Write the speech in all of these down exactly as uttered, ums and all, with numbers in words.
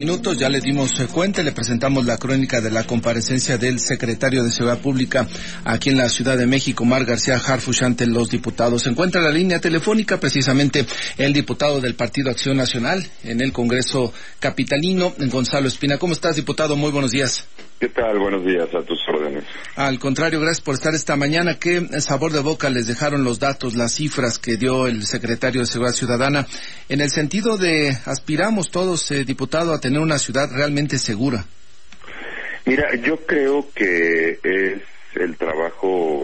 Minutos, ya le dimos cuenta, le presentamos la crónica de la comparecencia del secretario de Seguridad Pública aquí en la Ciudad de México, Omar García Harfuch, ante los diputados. Se encuentra en la línea telefónica precisamente el diputado del Partido Acción Nacional en el Congreso Capitalino, Gonzalo Espina. ¿Cómo estás, diputado? Muy buenos días. ¿Qué tal? Buenos días, a tus órdenes. Al contrario, gracias por estar esta mañana. ¿Qué sabor de boca les dejaron los datos, las cifras que dio el secretario de Seguridad Ciudadana en el sentido de aspiramos todos, eh, diputado, a tener una ciudad realmente segura? Mira, yo creo que es el trabajo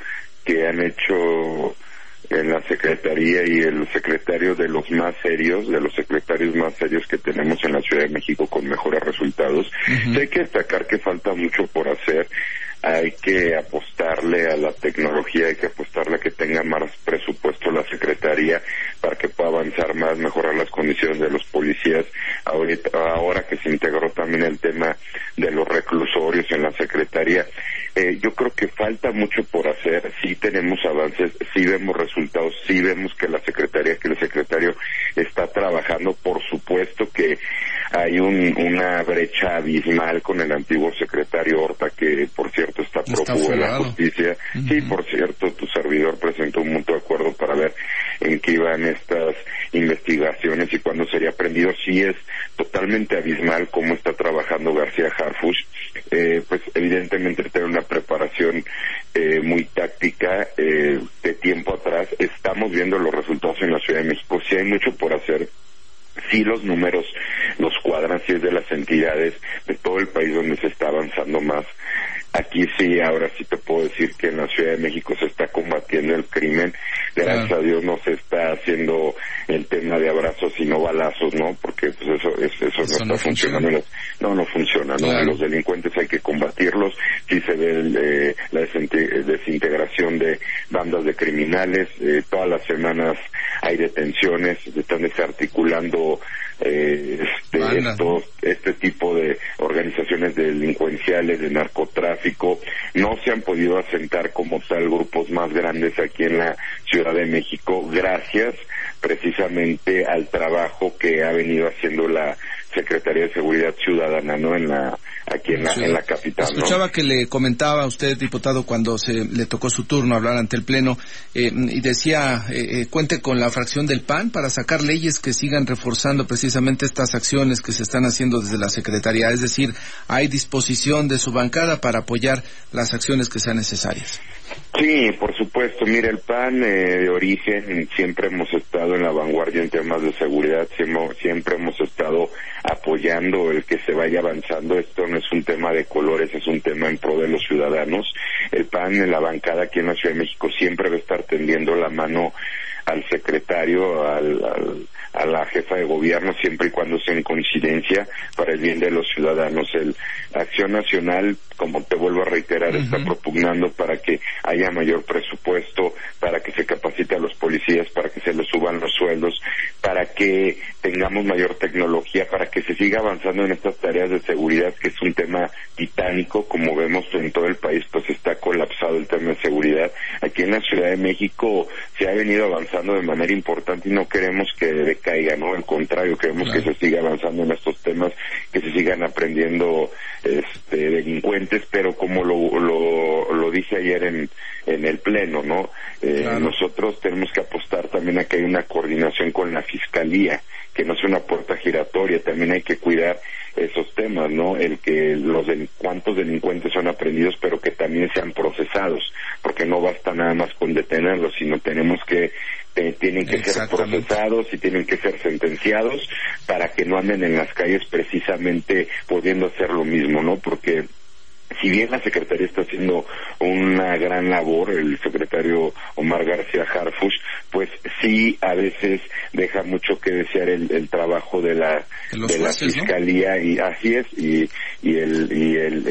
que han hecho en la Secretaría y el secretario de los más serios, de los secretarios más serios que tenemos en la Ciudad de México con mejores resultados. Uh-huh. Sí, hay que destacar que falta mucho por hacer. Hay que apostarle a la tecnología, hay que apostarle a que tenga más presupuesto la Secretaría para que pueda avanzar más, mejorar las condiciones de los policías. Ahorita, ahora que se integró también el tema de los reclusorios en la Secretaría, eh, yo creo que falta mucho por hacer. Sí tenemos avances, sí vemos resultados, sí vemos que la Secretaría, que el secretario está trabajando. Por supuesto que hay un, una brecha abismal con el antiguo secretario Horta, que por cierto está prófugo de la justicia. Uh-huh. Sí, por cierto, tu servidor presentó un mutuo acuerdo para ver en qué iban estas investigaciones y cuándo sería prendido. Sí, es totalmente abismal cómo está trabajando García Harfuch. Eh, pues evidentemente tiene una preparación eh, muy táctica eh, de tiempo atrás. Estamos viendo los resultados en la Ciudad de México. Sí hay mucho por hacer. Sí, los números los cuadran, sí es de las entidades de todo el país donde se está avanzando más. Aquí sí, ahora sí te puedo decir que en la Ciudad de México se está combatiendo el crimen. Gracias claro. a Dios no se está haciendo el tema de abrazos y no balazos, ¿no? Porque pues eso eso, eso, eso no, no está funcionando. No, no funciona, ¿no? Claro. Los delincuentes hay que combatirlos. Sí se ve el, eh, la desintegración de bandas de criminales. Eh, todas las semanas hay detenciones, se están desarticulando eh, este, esto, este tipo de organizaciones delincuenciales, de narcotráfico. No se han podido asentar como tal grupos más grandes aquí en la Ciudad de México, gracias precisamente al trabajo que ha venido haciendo la Secretaría de Seguridad Ciudadana, ¿no? En la aquí en la, en la capital, ¿no? Escuchaba que le comentaba a usted, diputado, cuando se le tocó su turno hablar ante el Pleno, eh, y decía, eh, cuente con la fracción del P A N para sacar leyes que sigan reforzando precisamente estas acciones que se están haciendo desde la Secretaría. Es decir, hay disposición de su bancada para apoyar las acciones que sean necesarias. Sí, por supuesto. Mira, el P A N eh, de origen siempre hemos estado en la vanguardia en temas de seguridad, siempre, siempre hemos estado apoyando el que se vaya avanzando. Esto no es un tema de colores, es un tema en pro de los ciudadanos. El P A N en la bancada aquí en la Ciudad de México siempre va a estar tendiendo la mano al secretario, al, al, a la jefa de gobierno, siempre y cuando sea en coincidencia para el bien de los ciudadanos. El Acción Nacional, como te vuelvo a reiterar, uh-huh. está propugnando para que haya mayor presupuesto, para que se capacite a los policías, para que se les suban los sueldos, para que tengamos mayor tecnología, para que se siga avanzando en estas tareas de seguridad, que es un tema titánico. Como vemos en todo el país, pues está colapsado el tema de seguridad. Aquí en la Ciudad de México se ha venido avanzando de manera importante y no queremos que decaiga, ¿no? Al contrario, queremos claro. que se siga avanzando en estos temas, que se sigan aprendiendo este, delincuentes, pero como lo, lo, lo dije ayer en, en el Pleno, ¿no? Eh, claro. Nosotros tenemos que apostar también a que hay una coordinación con la Fiscalía, que no sea una puerta giratoria. También hay que cuidar esos temas, ¿no? El que los del, cuántos delincuentes son aprendidos, pero que también sean procesados, porque no basta nada más con detenerlos, sino tenemos que eh, tienen que ser procesados y tienen que ser sentenciados para que no anden en las calles precisamente pudiendo hacer lo mismo, ¿no? Porque si bien la Secretaría está haciendo una gran labor, el secretario Omar García Harfuch, pues sí a veces deja mucho que desear el, el trabajo de la de, de jueces, la Fiscalía, ¿no? Y así es, y y el y el,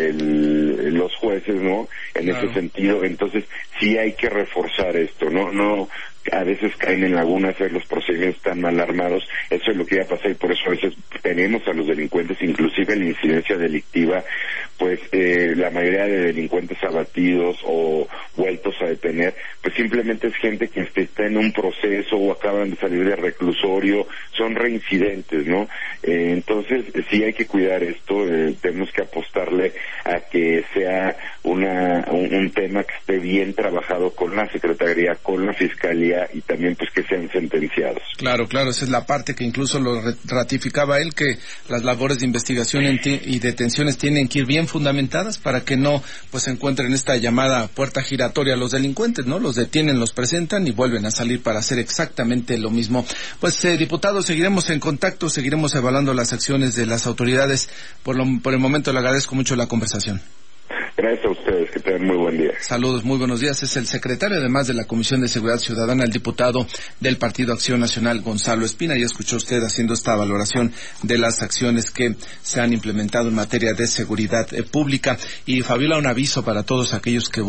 el los jueces, ¿no? En claro. ese sentido, entonces sí hay que reforzar esto, no no a veces caen en lagunas, los procedimientos están mal armados, eso es lo que iba a pasar y por eso a veces tenemos a los delincuentes, inclusive en la incidencia delictiva, pues eh, la mayoría de delincuentes abatidos o vueltos a detener, pues simplemente es gente que está en un proceso o acaban de salir de reclusorio, son reincidentes, ¿no? Eh, entonces sí hay que cuidar esto, eh, tenemos que apostarle a que sea una un, un tema que esté bien trabajado con la Secretaría, con la Fiscalía y también pues que sean sentenciados. Claro, claro, esa es la parte que incluso lo ratificaba él, que las labores de investigación y detenciones tienen que ir bien fundamentadas para que no pues se encuentren esta llamada puerta giratoria a los delincuentes, ¿no? Los detienen, los presentan y vuelven a salir para hacer exactamente lo mismo. Pues eh, diputado, seguiremos en contacto, seguiremos evaluando las acciones de las autoridades. Por, lo, por el momento le agradezco mucho la conversación. Gracias a ustedes, que tengan muy buen día. Saludos, muy buenos días. Es el secretario, además de la Comisión de Seguridad Ciudadana, el diputado del Partido Acción Nacional, Gonzalo Espina. Ya escuchó usted haciendo esta valoración de las acciones que se han implementado en materia de seguridad eh, pública. Y Fabiola, un aviso para todos aquellos que